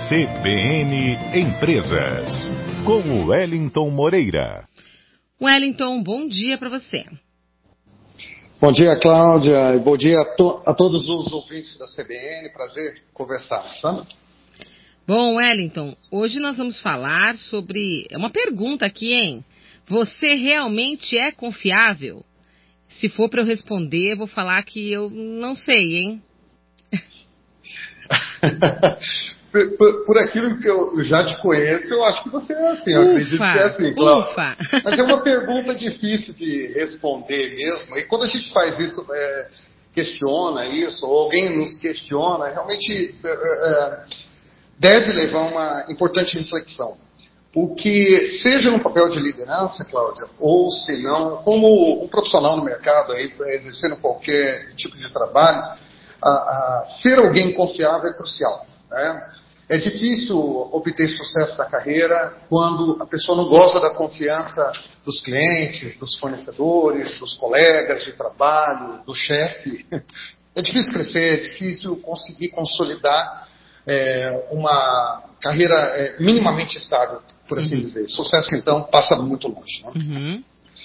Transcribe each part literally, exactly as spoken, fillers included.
C B N Empresas, com o Wellington Moreira. Wellington, bom dia para você. Bom dia, Cláudia, e bom dia a, to- a todos os ouvintes da C B N, prazer conversar, tá? Bom, Wellington, hoje nós vamos falar sobre, é uma pergunta aqui, hein? Você realmente é confiável? Se for para eu responder, eu vou falar que eu não sei, hein? por, por, por aquilo que eu já te conheço, eu acho que você é assim, eu ufa, acredito que é assim, Cláudia. Ufa. Mas é uma pergunta difícil de responder mesmo, e quando a gente faz isso, é, questiona isso, ou alguém nos questiona, realmente é, é, deve levar uma importante reflexão. Porque, seja no papel de liderança, Cláudia, ou se não, como um profissional no mercado, aí, exercendo qualquer tipo de trabalho, a, a, ser alguém confiável é crucial. Né? É difícil obter sucesso na carreira quando a pessoa não goza da confiança dos clientes, dos fornecedores, dos colegas de trabalho, do chefe. É difícil crescer, é difícil conseguir consolidar é, uma carreira é, minimamente estável, por assim uhum. dizer. Sucesso, então, passa muito longe. Né? Uhum.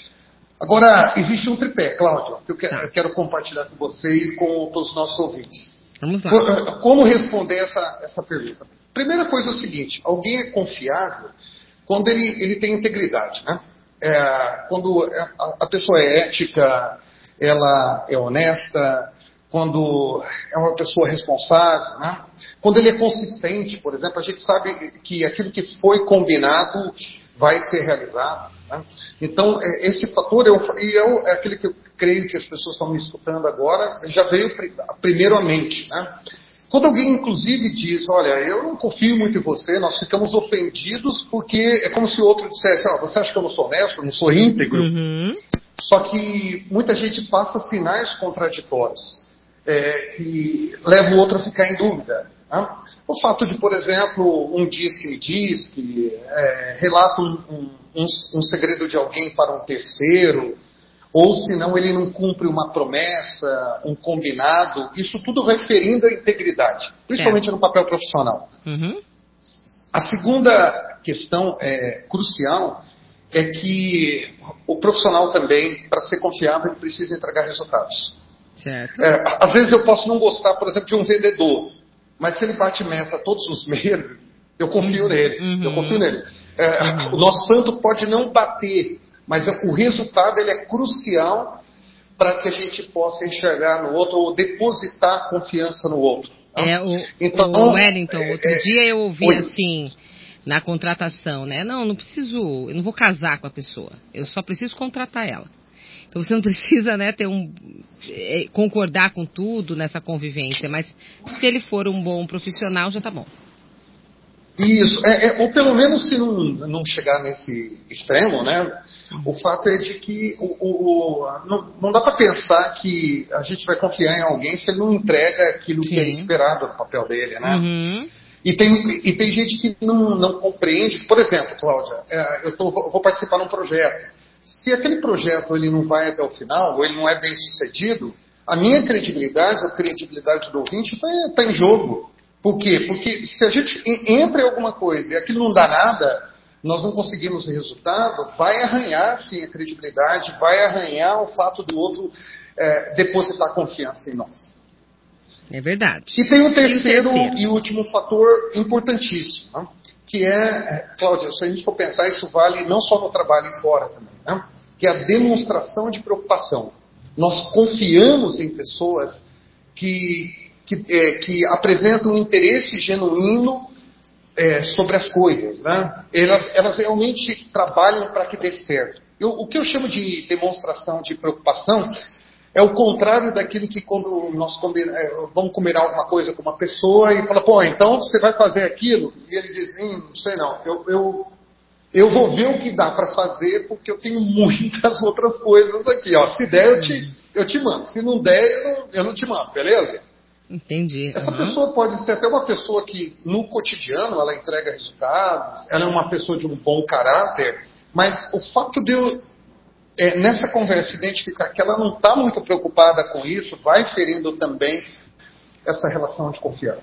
Agora, existe um tripé, Cláudio, que eu quero, tá. eu quero compartilhar com você e com todos os nossos ouvintes. Vamos lá. Como responder essa, essa pergunta? Primeira coisa é o seguinte, alguém é confiável quando ele, ele tem integridade. Né? É, quando a, a pessoa é ética, ela é honesta, quando é uma pessoa responsável, né? Quando ele é consistente, por exemplo, a gente sabe que aquilo que foi combinado vai ser realizado. Né? Então, esse fator, eu, e eu, é aquele que eu creio que as pessoas estão me escutando agora, já veio primeiro à mente. Né? Quando alguém, inclusive, diz, olha, eu não confio muito em você, nós ficamos ofendidos porque é como se o outro dissesse, oh, você acha que eu não sou honesto, eu não sou íntegro? Uhum. Só que muita gente passa sinais contraditórios, é, que levam o outro a ficar em dúvida. Né? O fato de, por exemplo, um diz que me diz, que é, relata um, um, um, um segredo de alguém para um terceiro, ou se não ele não cumpre uma promessa, um combinado, isso tudo vai ferindo a integridade, principalmente é. no papel profissional. Uhum. A segunda questão é, crucial é que o profissional também, para ser confiável, ele precisa entregar resultados. Certo. É, às vezes eu posso não gostar, por exemplo, de um vendedor, mas se ele bate meta todos os meses, eu confio uhum. nele. Uhum. Eu confio nele. É, uhum. O nosso santo pode não bater, mas o resultado ele é crucial para que a gente possa enxergar no outro ou depositar confiança no outro. Tá? É, o, então, o Wellington, outro é, dia eu ouvi oi. assim, na contratação, né? Não, não preciso, eu não vou casar com a pessoa, eu só preciso contratar ela. Então você não precisa, né, ter um, é, concordar com tudo nessa convivência, mas se ele for um bom profissional, já tá bom. Isso, é, é, ou pelo menos se não, não chegar nesse extremo, né? O fato é de que o, o, o, não, não dá para pensar que a gente vai confiar em alguém se ele não entrega aquilo Sim. que é esperado no papel dele, né? Uhum. E, tem, e tem gente que não, não compreende. Por exemplo, Cláudia, é, eu tô, vou participar de um projeto. Se aquele projeto ele não vai até o final, ou ele não é bem sucedido, a minha credibilidade, a credibilidade do ouvinte está tá em jogo. Por quê? Porque se a gente entra em alguma coisa e aquilo não dá nada, nós não conseguimos resultado, vai arranhar sim a credibilidade, vai arranhar o fato do outro é, depositar confiança em nós. É verdade. E tem um terceiro, e, terceiro. e último fator importantíssimo, né? Que é, Cláudia, se a gente for pensar, isso vale não só no trabalho e fora também, né? Que é a demonstração de preocupação. Nós confiamos em pessoas que Que, é, que apresentam um interesse genuíno é, sobre as coisas. Né? Elas, elas realmente trabalham para que dê certo. Eu, o que eu chamo de demonstração de preocupação é o contrário daquilo que quando nós combina, é, vamos combinar alguma coisa com uma pessoa e fala, pô, então você vai fazer aquilo? E ele diz, hum, não sei não, eu, eu, eu vou ver o que dá para fazer porque eu tenho muitas outras coisas aqui. Ó. Se der, eu te, eu te mando. Se não der, eu não, eu não te mando, beleza? Entendi. Essa uhum. pessoa pode ser até uma pessoa que no cotidiano ela entrega resultados, ela é uma pessoa de um bom caráter, mas o fato de eu, é, nessa conversa, identificar que ela não está muito preocupada com isso, vai ferindo também essa relação de confiança.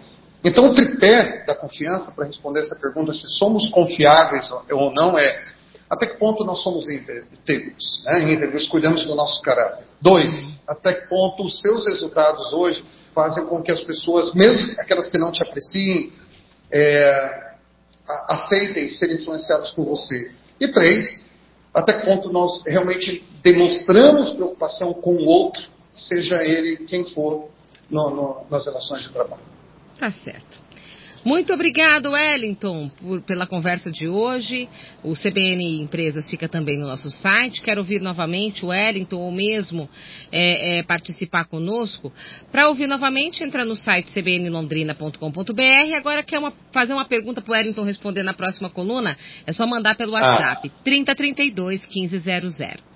Então, o tripé da confiança, para responder essa pergunta, se somos confiáveis ou não, é até que ponto nós somos íntegros, né? Íntegros, cuidamos do nosso caráter. Dois, até que ponto os seus resultados hoje fazem com que as pessoas, mesmo aquelas que não te apreciem, é, aceitem ser influenciadas por você. E três, até que ponto nós realmente demonstramos preocupação com o outro, seja ele quem for, no, no, nas relações de trabalho. Tá certo. Muito obrigado, Wellington, por, pela conversa de hoje. O C B N Empresas fica também no nosso site. Quero ouvir novamente o Wellington ou mesmo é, é, participar conosco. Para ouvir novamente, entra no site c b n londrina ponto com ponto b r. Agora quer uma, fazer uma pergunta para o Wellington responder na próxima coluna? É só mandar pelo WhatsApp, ah. trinta, trinta e dois, quinze, zero zero.